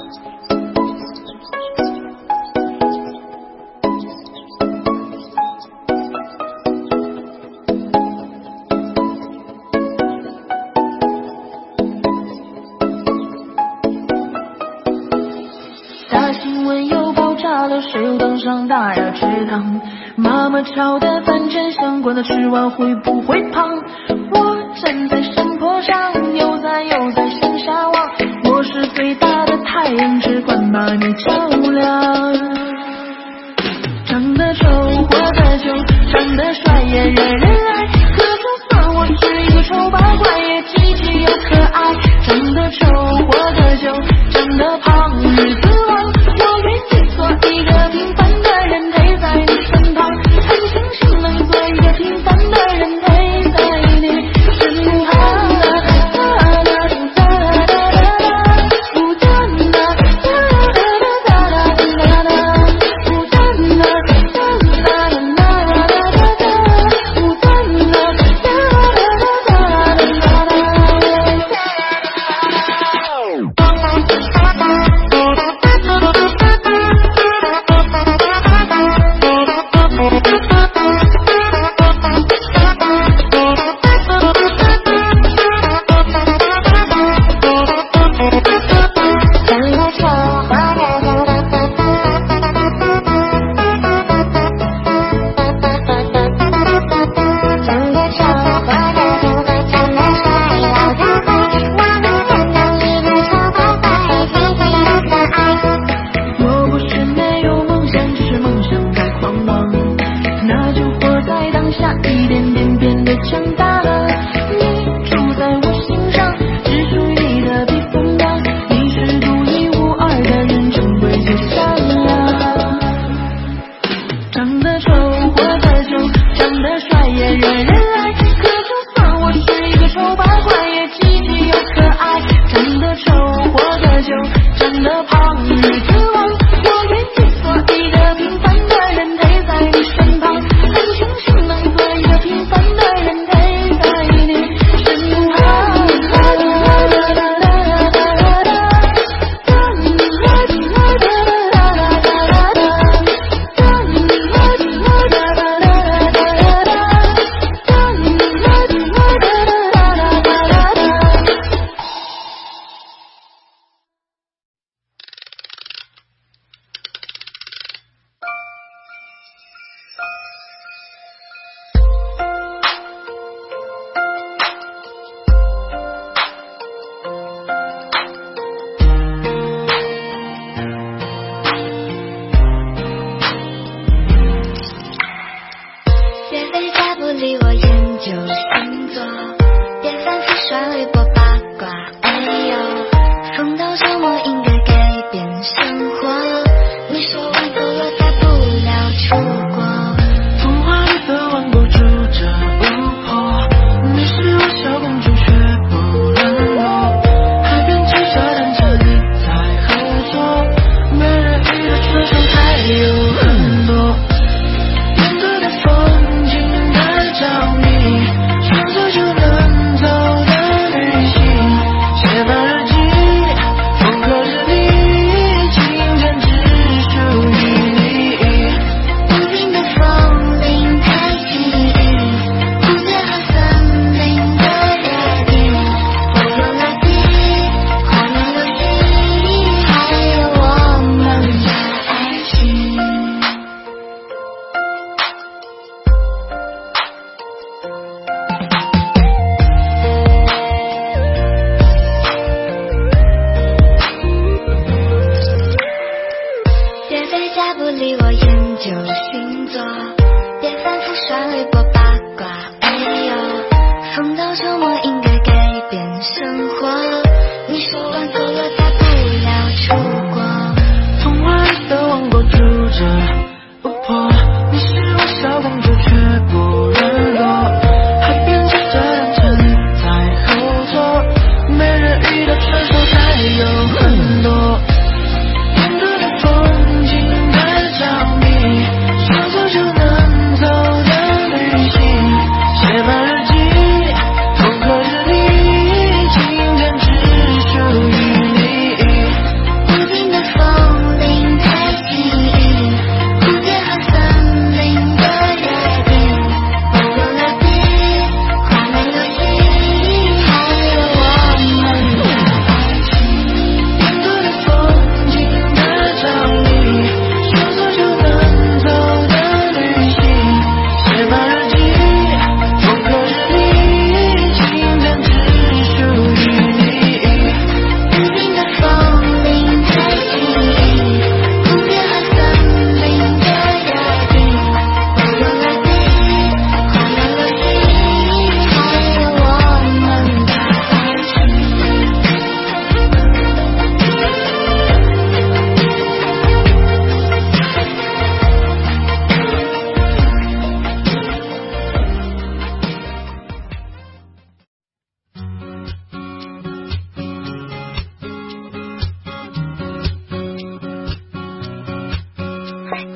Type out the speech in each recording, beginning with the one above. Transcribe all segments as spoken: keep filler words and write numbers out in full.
谁又登上大雅之堂？妈妈炒的饭前相关的吃完会不会胖？我站在山坡上，悠哉悠哉向下望，我是最大的太阳，只管把你照亮。长得丑或者穷，长得帅也人人爱，可就算我是一个丑八怪，也积极又可爱。长得丑或者穷，长得胖日子旺，我愿意做一个平凡的人陪在你身旁，很庆幸能做一个平凡的人陪在你身旁。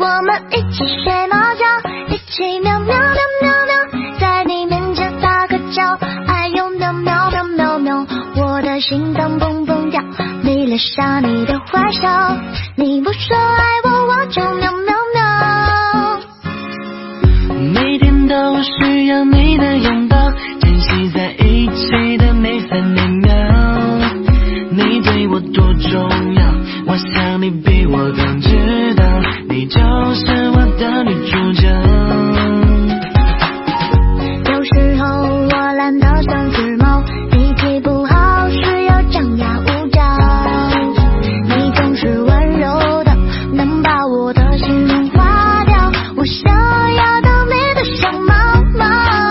我们一起睡猫觉，一起喵喵喵喵喵，在你面前撒个娇，哎呦喵喵喵喵喵，我的心脏蹦蹦跳，迷恋上你的坏笑，你不说爱我我就喵喵喵。 每天都需要你的拥抱，珍惜在一起的每分每秒，你对我多重要，我想你比我更知道，你就是我的女主角。 有时候我懒得像只猫，脾气不好时又张牙舞爪，你总是温柔的，能把我的心融化掉，我想要当你的小猫猫。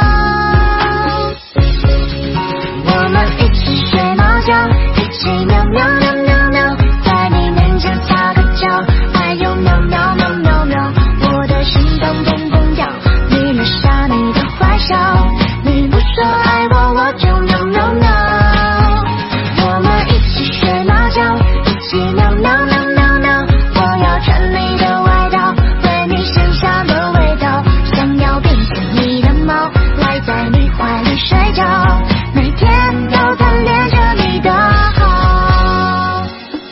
我们一起睡猫觉，一起喵喵喵喵喵，在你面前撒个娇，哎呦喵喵喵喵喵，我的心脏蹦蹦跳，迷恋上你的坏笑，你不说爱我我就喵喵喵。我们一起睡猫觉，一起喵喵喵喵喵，我要穿你的外套，闻你身上的味道，想要变成你的猫，赖在你怀里睡觉，每天都贪恋着你的好。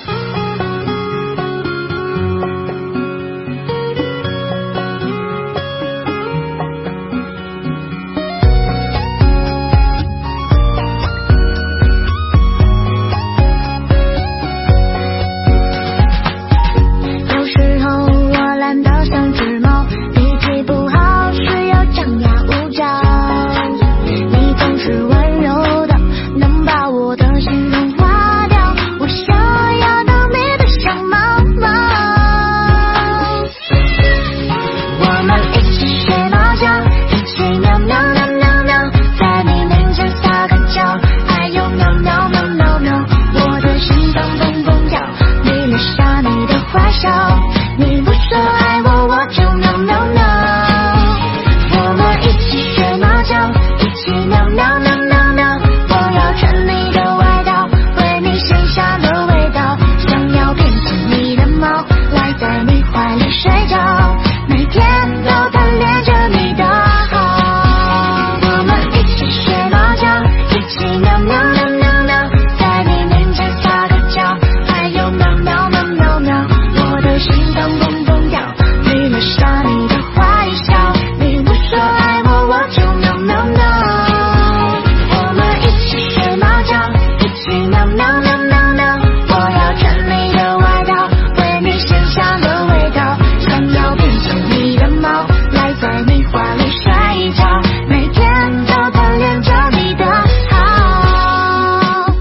有时候我懒得像只猫，脾气不好时又张牙舞爪，你总是温柔的，能把我的心融化掉，我想要当你的小猫猫。我们一起睡猫觉，一起喵喵喵喵喵，在你面前撒个娇，哎呦喵喵喵喵喵，我的心脏蹦蹦跳，迷恋上你的坏笑，你不说爱我我就喵喵喵。我们一起睡猫觉，一起喵喵喵喵喵，我要穿你的外套，闻你身上的味道，想要变成你的猫，赖在你怀里睡觉，每天都贪恋着你的好。我们一起睡猫觉，一起喵喵喵喵喵，在你面前撒个娇，哎呦喵喵喵喵喵，我的心脏蹦蹦跳，迷恋上你的坏笑，你不说爱我我就喵喵喵。我们一起睡猫觉，一起喵喵喵喵喵，我要穿你的外套，闻你身上的味道，想要变成你的猫，赖在你怀里睡觉，每天都贪恋着你的好。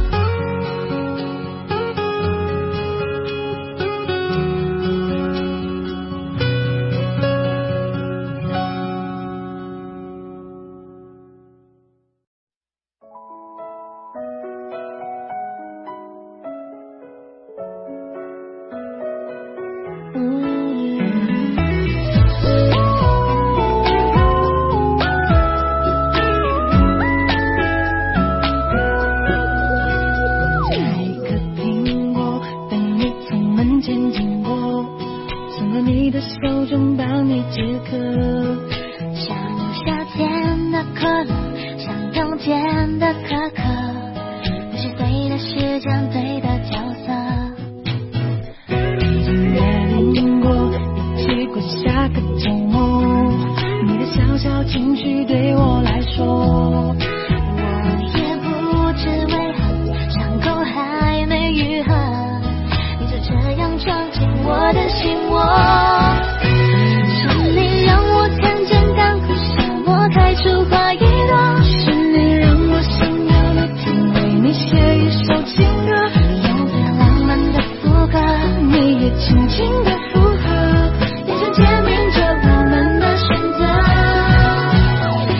摘一颗苹果，等你从门前经过，送到你的手中帮你解渴。 想夏天的可乐，像冬天的可可，那是对的时间，对的角色。 从月经过，一起过下个周末，你的小小情绪对我来说， 我也不知为何，伤口还没愈合，你就这样闯进我的心窝。是你让我看见港口，向我开出花一朵， 是你让我想要每天为你写一首情歌， 你用最浪漫的副歌， 你也轻轻的附和，眼神坚定着我们的选择。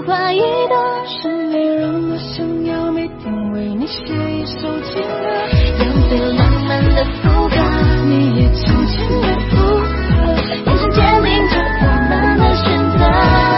怀疑的是你，让我想要每天为你写一首情歌，用最浪漫的副歌，你也轻轻的附和，眼神坚定着我们的选择。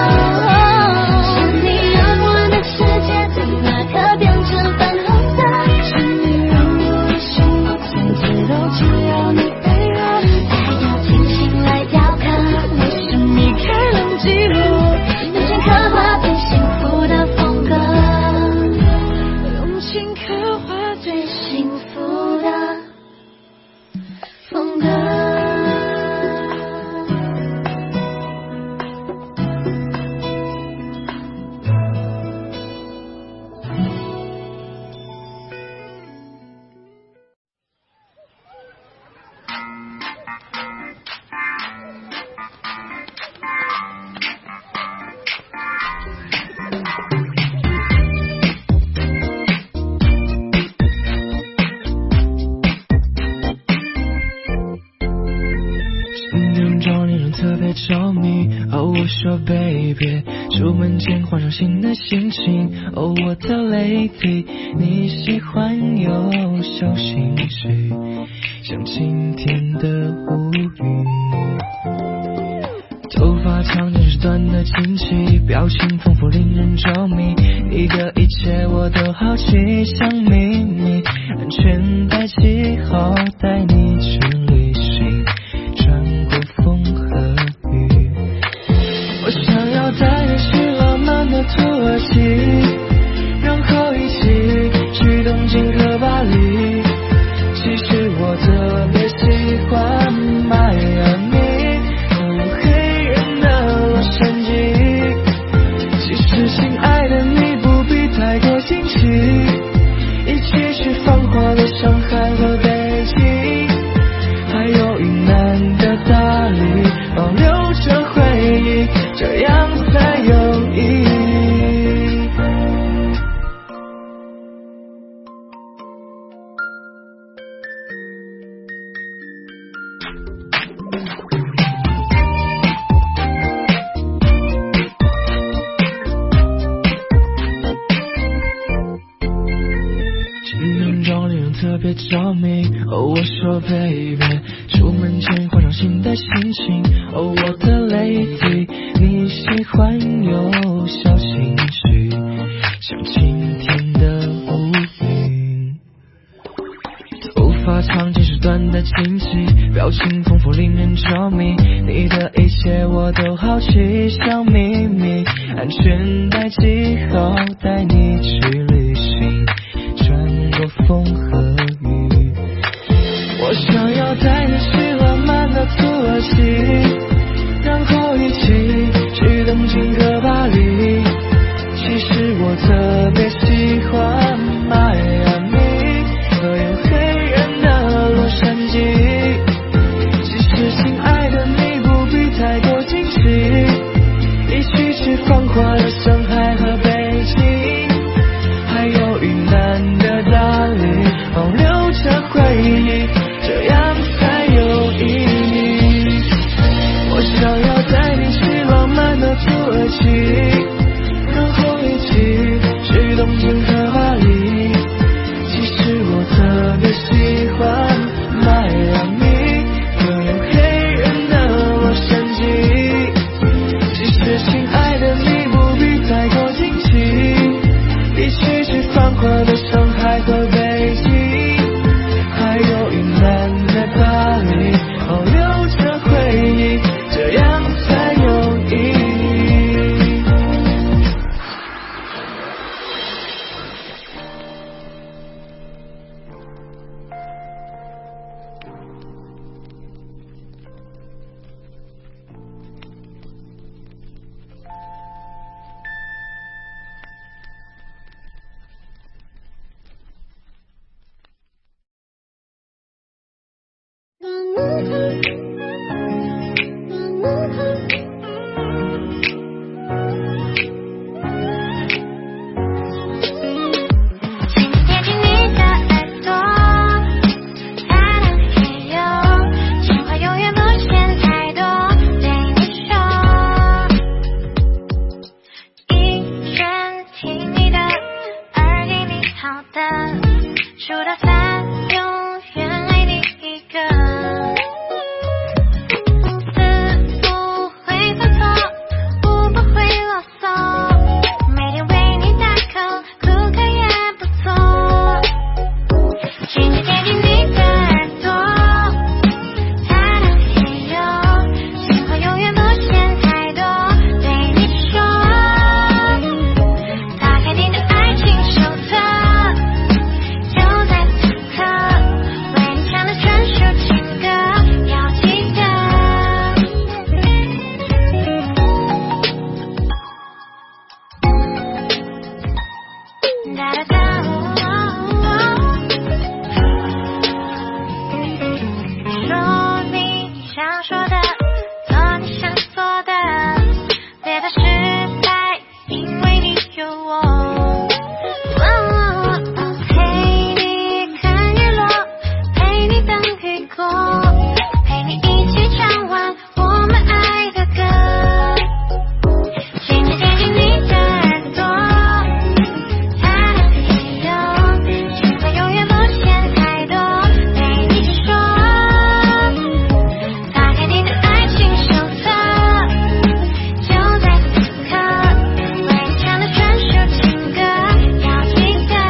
是你让我的世界从那刻变成粉红色，是你让我的心从此都只有你配合，还要精心来雕刻，你是米开朗基罗，用心刻画最幸福的风格，用心刻画最幸福的风格。 特别着迷，哦，我说 baby， 出门前换上新的心情，哦，我的 lady， 你喜欢有小心事，像晴天的乌云。头发长见识短的惊奇，表情丰富令人着迷，你的一切我都好奇，像秘密，安全带系好，带你去旅行，穿过风和雨。我想要带你去浪漫的土耳其，然后一起去东京和巴黎。其实我特别喜欢迈阿密和黑人的洛杉矶。其实亲爱的你不必太过惊奇，一起去繁华的上海和北京，还有云南的大理，保留着回忆，这样才有意义。情人妆令人特别着迷，哦，我说 baby， 出门前换上新的心情，哦，我的 lady， 你喜欢有小心事，像晴天的乌云。头发长见识短的惊奇，表情丰富令人着迷，你的一切我都好奇，像秘密，安全带系好，带你去旅行，穿过风和雨。我想要带你去浪漫的土耳其，然后一起去东京和巴黎。其实我特别喜欢迈阿密和有黑人的洛杉矶。其实亲爱的你不必太过惊奇，一起去繁华的上海和北京，还有云南的大理，保留着回忆，这样才有意义。 的，数到三，永远爱你一个。四不会犯错，五不会啰嗦，每天为你打 call， 哭个也不错。轻轻贴近你的耳朵，它的也有，情话永远不嫌太多，对你说。打开你的爱情手册，就在此刻，为你唱的专属情歌，要记得。哒哒哒，说你想说的，做你想做的，别怕失败，因为你有我。陪你看日落，陪你等雨过，陪你一起唱完我们爱的歌。轻轻贴近你的耳朵，它的也有，情话永远不嫌太多，对你说。打开你的爱情手册，就在此刻，为你唱的专属情歌，要记得。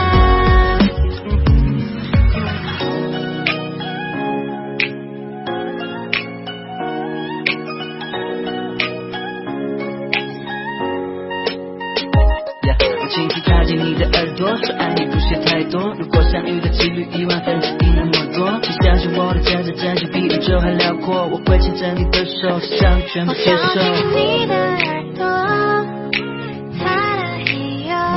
我轻轻踏进你的耳朵，说爱你不屑太多，如果相遇的几率一万分之一那么多，请相信我的真实真心比宇宙还辽阔，我会牵着你的手，世上全部我接受。 想贴近你的耳朵，它的也有。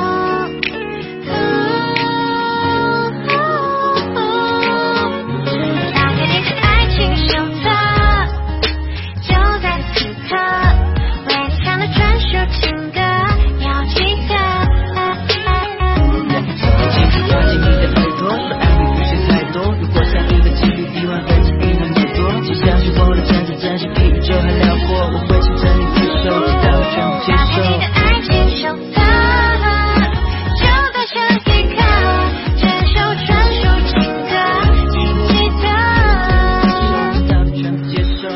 打开你的爱情手册，就在此刻，为你唱的专属情歌，要记得。 轻轻踏进你的耳朵，说爱你不屑太多，如果相遇的几率一万分之一那么多，请相信我的真实真心比宇宙还辽阔，我会牵着你的手，直到全部接打开你的受。 爱情手册，就在这一刻，这首专属情歌，请记得。 直到全部接受。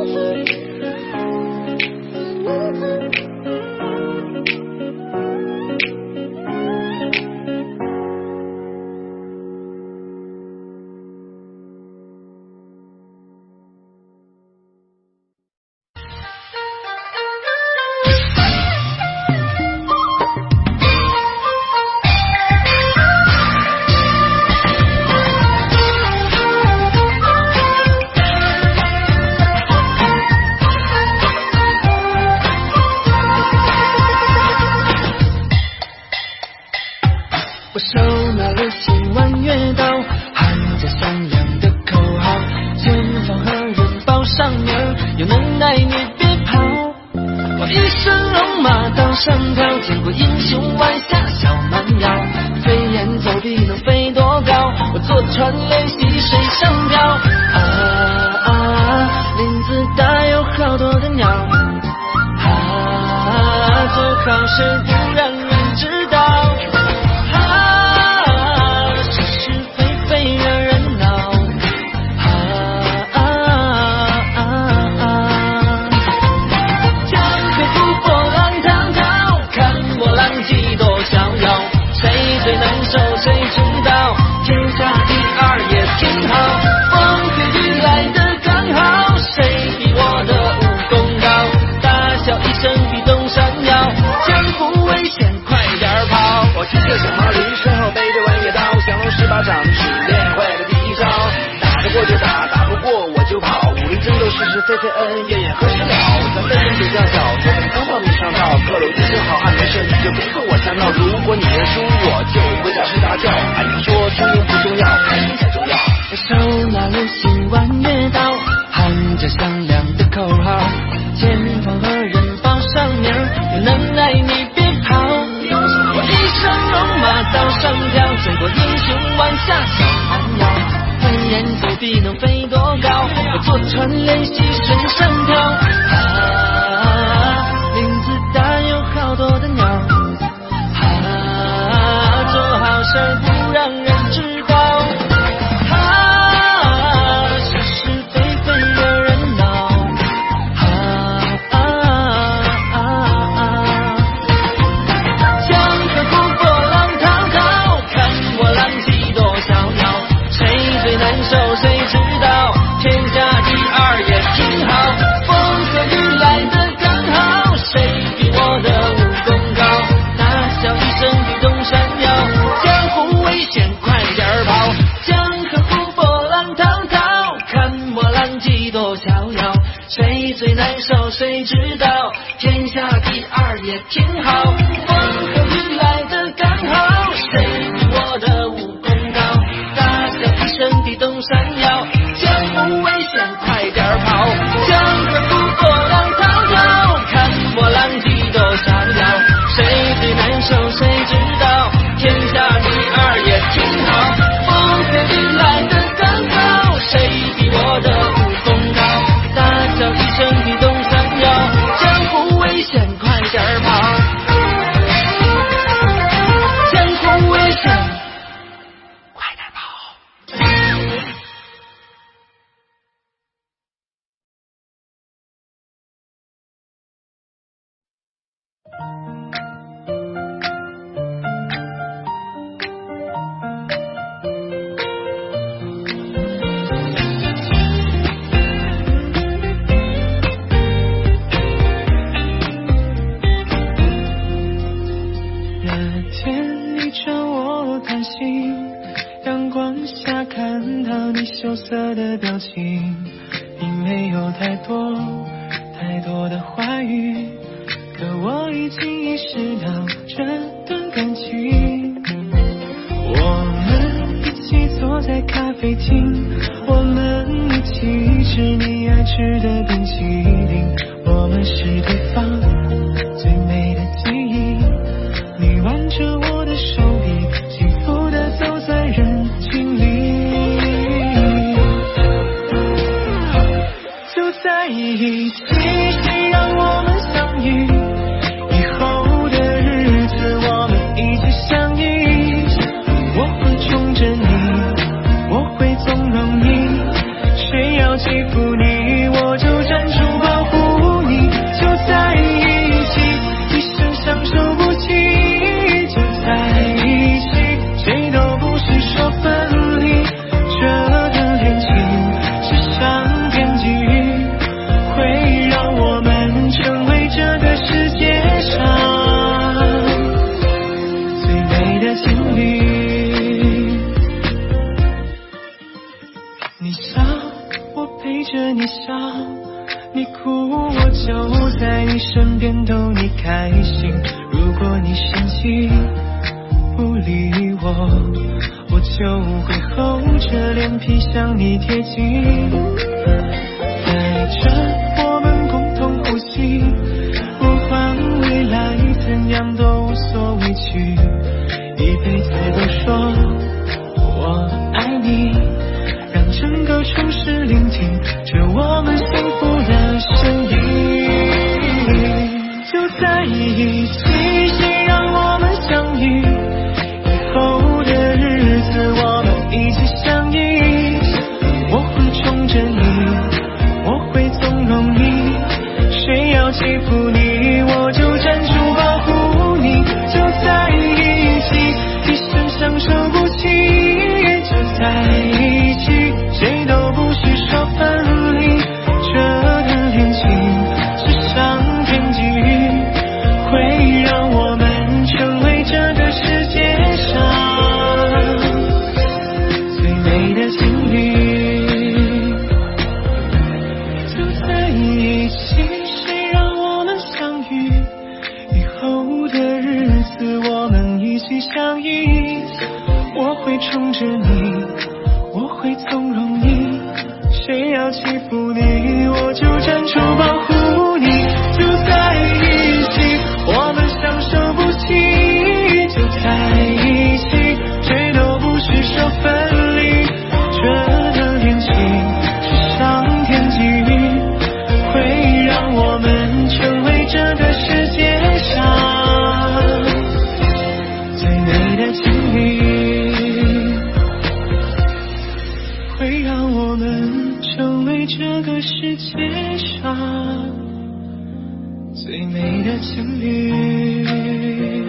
我手拿流星弯月刀，喊着响亮的口号，前方何人报上名儿，有能耐你别跑。我一身戎马当上条，见过英雄弯下小蛮腰，飞檐走壁能飞多高，我坐船练习水上漂。啊啊，林子大有好多的鸟，啊，做好事不让人知道。谁知道天下第二也挺好，风吹雨来的刚好，谁比我的武功高，大笑一声比东山摇，江湖危险快点跑。 我骑着小毛驴，身后背着弯月刀，降龙十八掌是练会的第一招，打得过就打，打不过我就跑，武林争斗是是非非恩恩怨怨何时了，咱们人比较小，做人刚报名上道，各路英雄好汉没事你就别跟我瞎闹，如果你认输我就回家睡大觉，哎你说中庸不重要，开心才重要。 我手拿流星弯月刀，喊着响亮的口号，前方何人报上名儿，有能耐你别跑。我一身戎马当上条，见过英雄弯下小蛮腰，飞檐走壁能飞多高，我坐船练习水上漂。啊，林子大有好多的鸟，啊，做好事不天你找我谈心，阳光下看到你羞涩的表情，你没有太多太多的话语，可我已经意识到这段感情。我们一起坐在咖啡厅，我们一起吃你爱吃的冰淇淋，我们是对方最美的记忆，你挽着我的手臂，幸福的走在人群里，就在一起，谁让我们相遇，以后的日子我们一起相依，我会宠着你，我会纵容你，谁要欺负你我就站出保护你，就在一起，一生相守不弃，就在一起，谁都不是说分离，这段恋情是上天给予，会让我们成为这个世界上最美的情侣。你笑我陪着你笑，你哭我就在你身边逗你开心，如果你生气不理我，我就会厚着脸皮向你贴近，在这我们共同呼吸，不管未来怎样都无所畏惧，一辈子都说我爱你，让整个城市聆听着我们幸福的声音，就在一起，谁让我们相遇，以后的日子我们一起相依，我会宠着你，我会纵容你，谁要欺负你我就站出保护你，就在一起，一生相守不弃，就在一起，谁都不是说分离，这段恋情是上天给予，会让我们成为这个世界上最美的情侣，就在一起，谁让我们相遇，以后的日子我们一起相依，我会宠着你，我会纵容你，谁要欺负你我就站出保护你，就在一起，我们相守不弃，就在一起，谁都不是说分离，这段恋情是上天给予，会让我们成为这个世界上最美的情侣，会让我们成为这个世界上最美的情侣。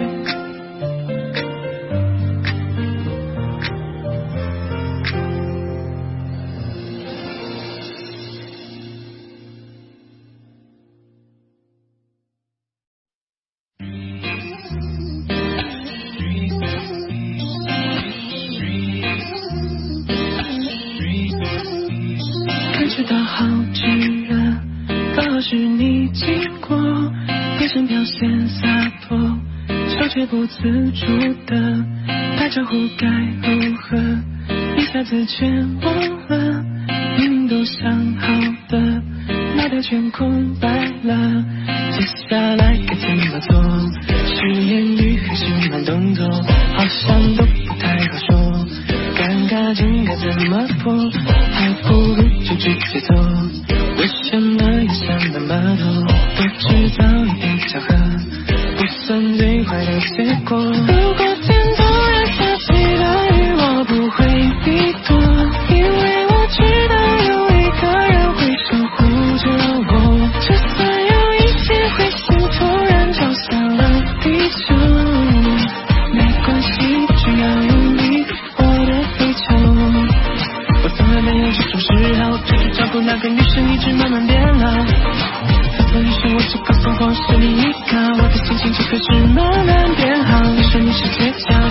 看直到好炙热，刚好是你经过，眼神表现洒脱，手却不自主的打招呼该如何，一下子全忘了，明明都想好的，脑袋全空白了，接下来该怎么做，是言语还是慢动作，好像都不太好说，尴尬劲该怎么破，还不如就直接走，为什么要想那么多，不知道一点巧合，不算最坏的结果，如果天突然下起了雨，我不会避躲，因为我知道有一个人会守护着我，就算有一些彗星突然照向了地球，没关系，只要有你我的地球，我从来没有这种嗜好，只是照顾那个女生一直慢慢变老，所以说我只告诉我是你依靠，我的心情就开始慢慢变好，你说你是最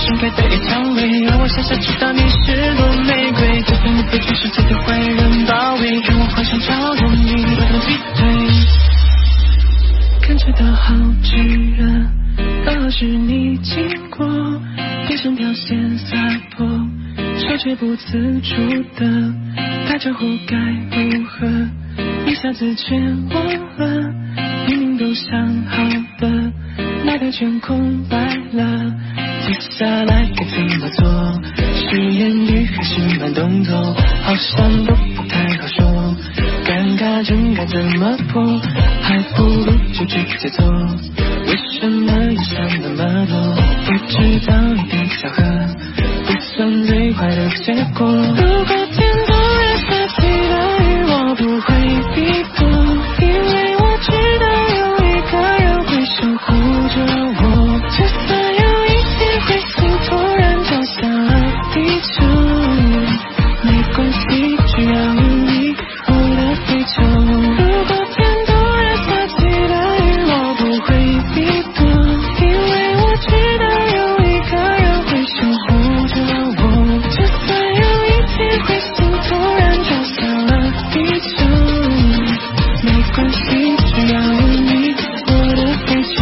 盛开的野蔷薇，让我傻傻知道你是朵玫瑰，就算你被全世界的坏人包围，让我幻想找到你，不能逼退。感觉到好炙热，刚好是你经过，眼神表现洒脱，手却不自主的打招呼该如何，一下子全忘了，明明都想好的，脑袋全空白了，接下来该怎么做？是言语还是慢动作？好像都不太好说，尴尬症该怎么破？还不如就直接做，为什么要想那么多？不知道一点巧合，不算最坏的结果。如果天空染色起的雨，我不会避躲，因为我知道有一个人会守护着我，就算有一天彗星突然照向了地球，没关系，只要有你，我的追求。如果天空染色起的雨，我不会避躲，因为我知道有一个人会守护着我，就算有一天彗星突然照向了地球，没关系，只要有你，我的追求。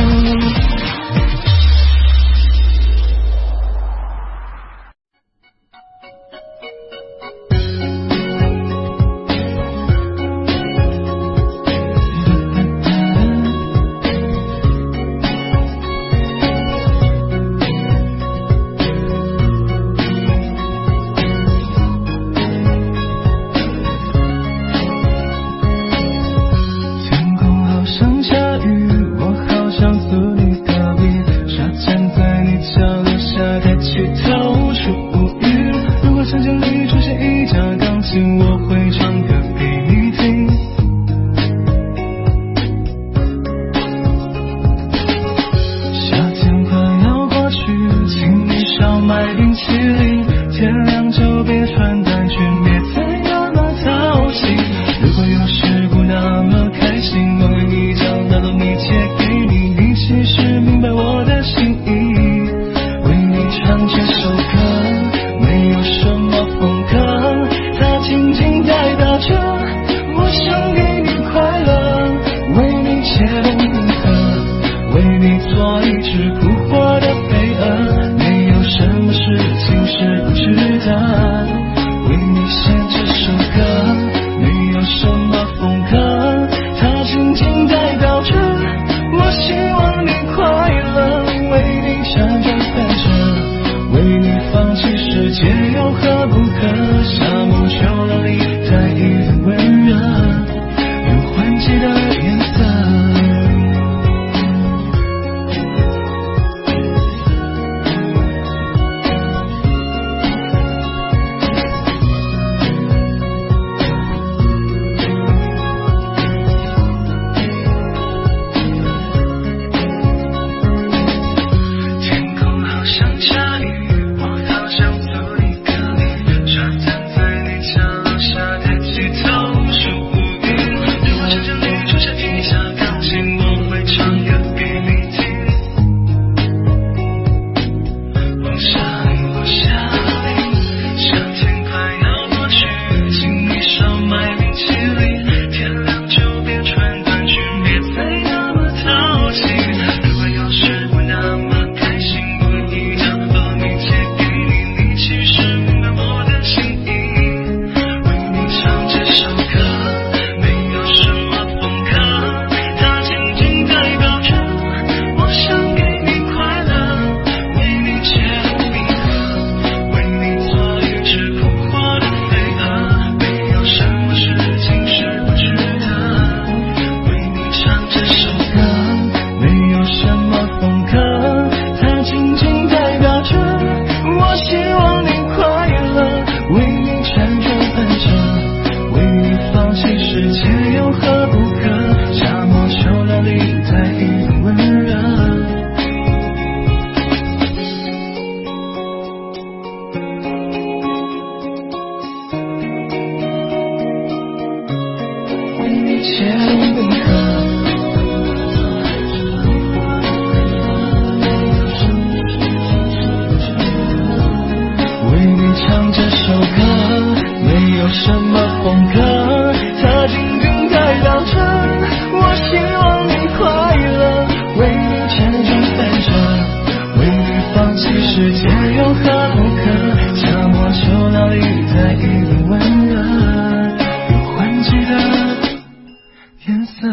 什么风格，它仅仅代表着我希望你快乐，为你千种反射，为你放弃世界又何不可？夏末秋凉里在一个温热又换季的颜色。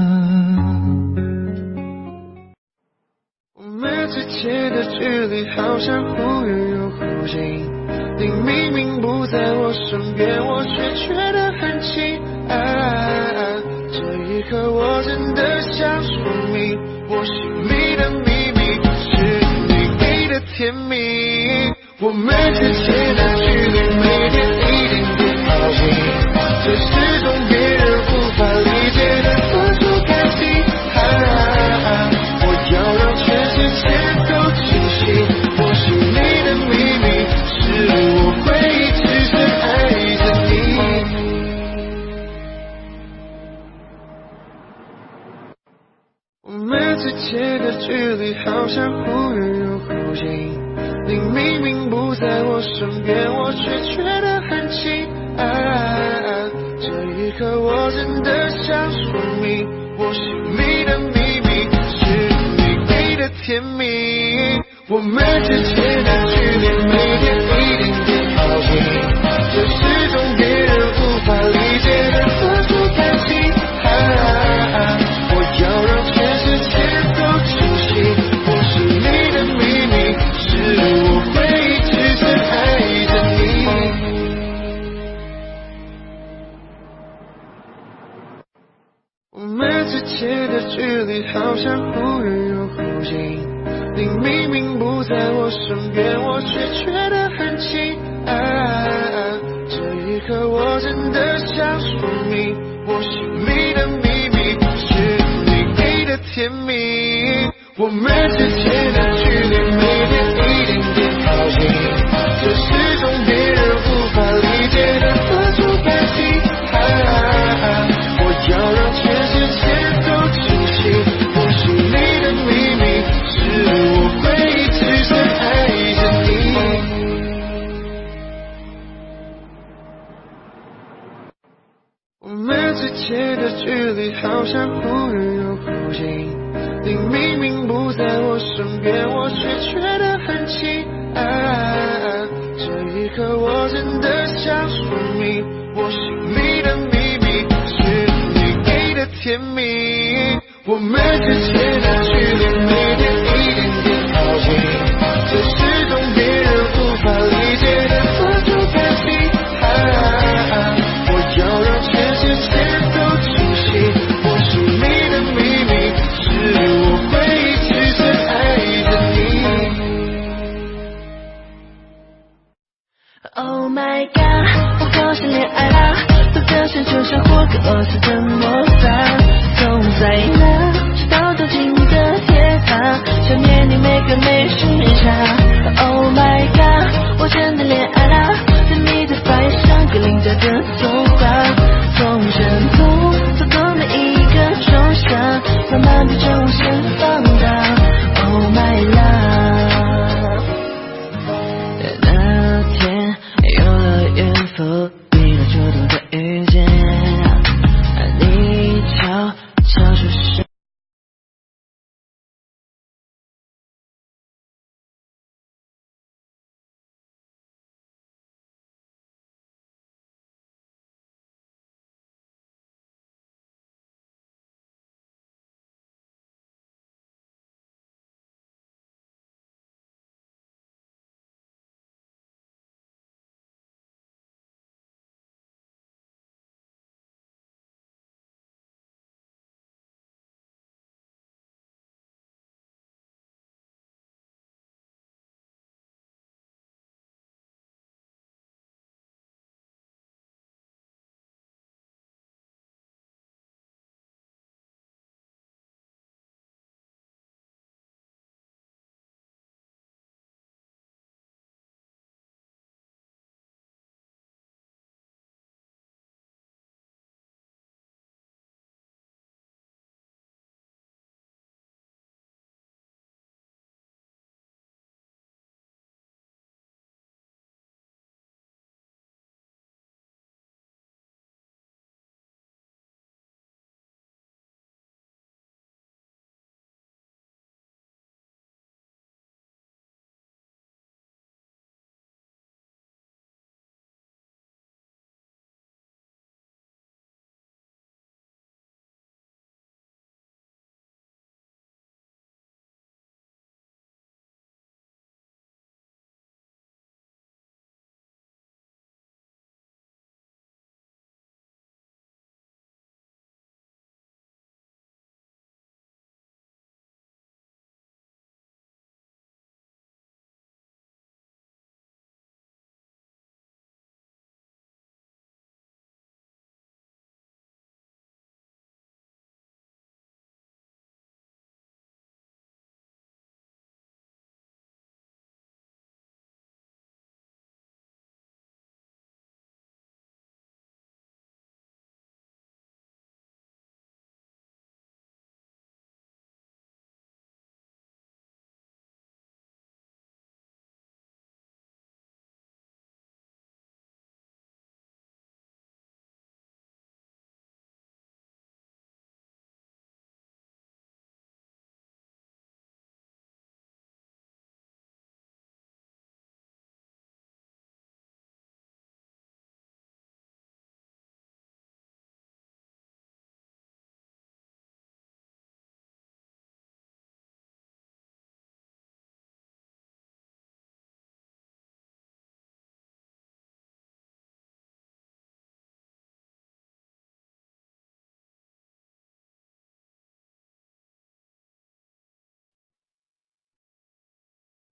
我们之间的距离好像忽远又忽近，你明明不在我身边，我却觉得很近。啊，这一刻我真的想说明，我心里的秘密是你给的甜蜜。我们之间的距离每天一点点靠近，这是种别人无法理解的特殊感情。啊，我要让全世界都清晰，我心里的秘密是我会一直深爱着你。我们之间的距离好像忽远又忽近，你明明不在我身边，我却觉得很近。啊，这一刻我真的想说明，我心里的秘密是你给的甜蜜。我们之间的距离每天一点点靠近，这是种别人无法理解的特殊感情。啊，我要让全世界都清晰，我心里的秘密是我会一直深爱着你。我们之间的距离好像忽远又忽近，你明明不在我身边，我却觉得很近。啊，这一刻我真的想说明，我心里的秘密是你给的甜蜜。我们之间的距离每天一点点靠近，这是种别人无法理解的特殊感情。啊，我要让全世界都清晰，我心里的秘密是我会一直深爱着你。我们之间的距离好像忽远又忽近，你明明不在我身边，我却觉得很近。啊，这一刻我真的想说明，我心里的秘密是你给的甜蜜。我们之间的距离每天一点点靠近，这是种别人无法理解的特殊感情。啊，我要让全世界都清晰，我心里的秘密是我会一直深爱着你。 Oh my god， 我高兴恋爱啦，我的心就像霍格沃茨的魔法，从在那直到走进的铁塔，想念你每个每时差。Oh my god， 我真的恋爱啦，对你的爱像个邻家的童话，从枕头走到每一个装下，慢慢变成无限放大。Oh my love， 那天有了缘分，你那主动的遇见，你悄悄出现。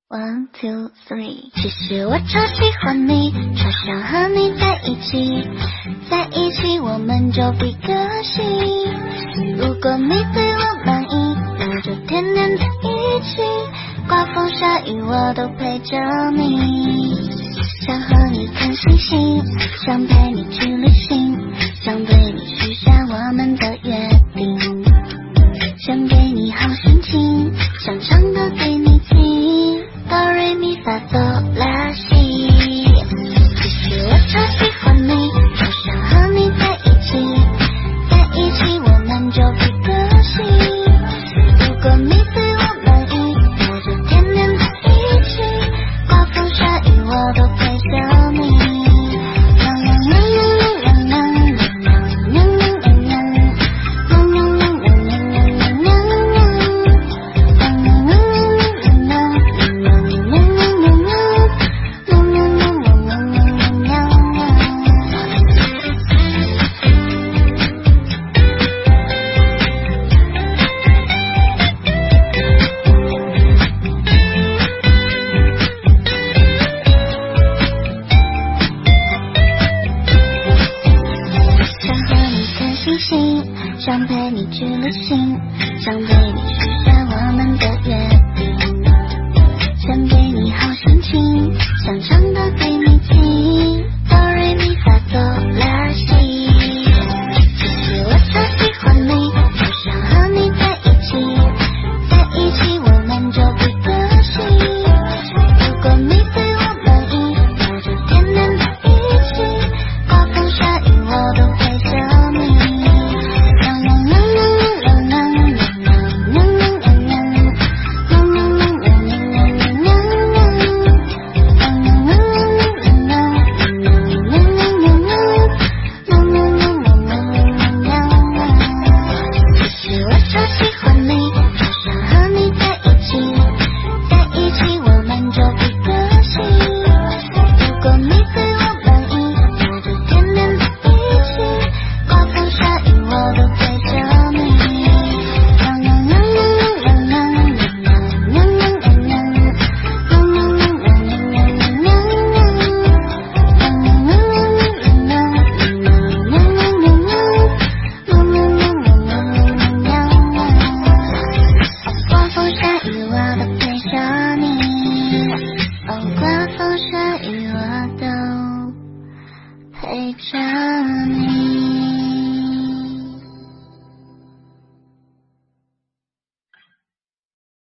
One two three， 其实我超喜欢你，超想和你在一起，在一起我们就比个性。如果你对我满意，那就天天在一起，刮风下雨我都陪着你。想和你看星星，想陪你去旅行，想对你许下我们的约定，想给你好心情，想唱歌给你听。哆瑞咪发嗦拉西，其实我超喜欢你，超想和你在一起，在一起我们就比个性。如果你对我满意，那就天天在一起，刮风下雨我都陪着你。想陪你去旅行，想对你许下我们的约定，想给你好心情，想唱